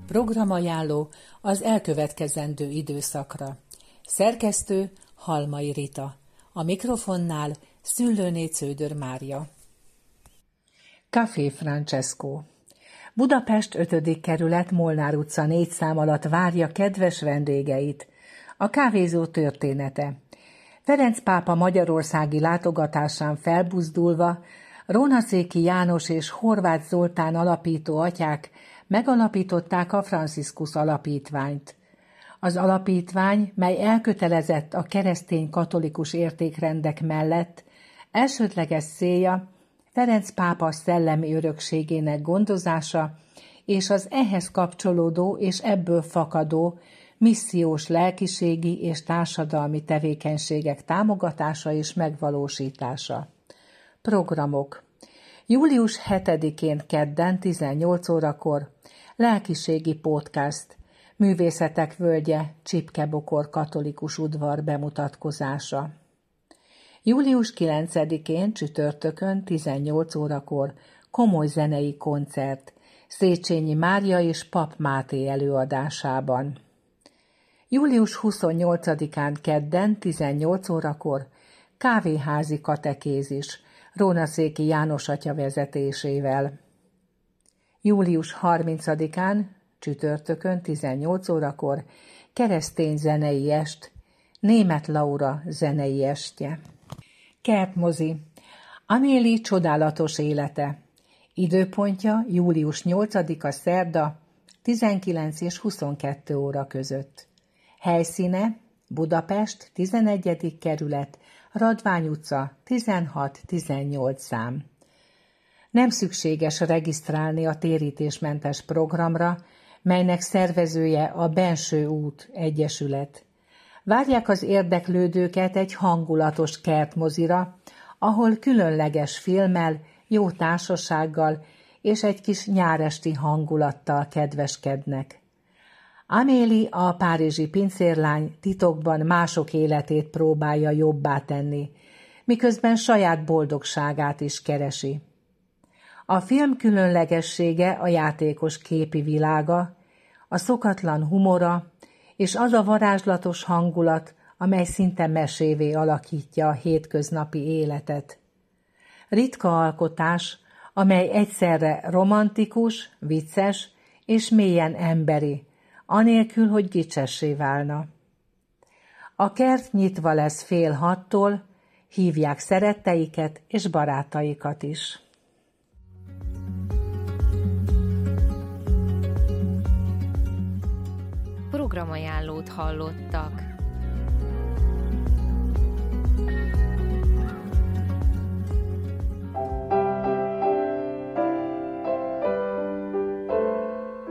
Programajánló az elkövetkezendő időszakra. Szerkesztő Halmai Rita. A mikrofonnál Szüllőné Cződör Mária. Café Francesco. Budapest 5. kerület, Molnár utca 4 szám alatt várja kedves vendégeit. A kávézó története. Ferenc pápa magyarországi látogatásán felbuzdulva Rónaszéki János és Horváth Zoltán alapító atyák megalapították a Franciscus Alapítványt. Az alapítvány, mely elkötelezett a keresztény katolikus értékrendek mellett, elsődleges célja Ferenc pápa szellemi örökségének gondozása és az ehhez kapcsolódó és ebből fakadó missziós lelkiségi és társadalmi tevékenységek támogatása és megvalósítása. Programok. Július 7-én kedden 18 órakor lelkiségi podcast, Művészetek völgye, Csipke-Bokor katolikus udvar bemutatkozása. Július 9-én csütörtökön 18 órakor komoly zenei koncert, Széchenyi Mária és Pap Máté előadásában. Július 28-án kedden 18 órakor kávéházi katekézis, Rónaszéki János atya vezetésével. Július 30-án csütörtökön 18 órakor keresztény zenei est, Németh Laura zenei estje. Kertmozi. Amélie csodálatos élete. Időpontja július 8-a szerda 19 és 22 óra között. Helyszíne Budapest 11. kerület, Radvány utca 16-18 szám. Nem szükséges regisztrálni a térítésmentes programra, melynek szervezője a Benső út Egyesület. Várják az érdeklődőket egy hangulatos kertmozira, ahol különleges filmmel, jó társasággal és egy kis nyáresti hangulattal kedveskednek. Amélie, a párizsi pincérlány titokban mások életét próbálja jobbá tenni, miközben saját boldogságát is keresi. A film különlegessége a játékos képi világa, a szokatlan humora és az a varázslatos hangulat, amely szinte mesévé alakítja a hétköznapi életet. Ritka alkotás, amely egyszerre romantikus, vicces és mélyen emberi, anélkül, hogy gicsessé válna. A kert nyitva lesz fél 6-tól, hívják szeretteiket és barátaikat is. Programajánlót hallottak.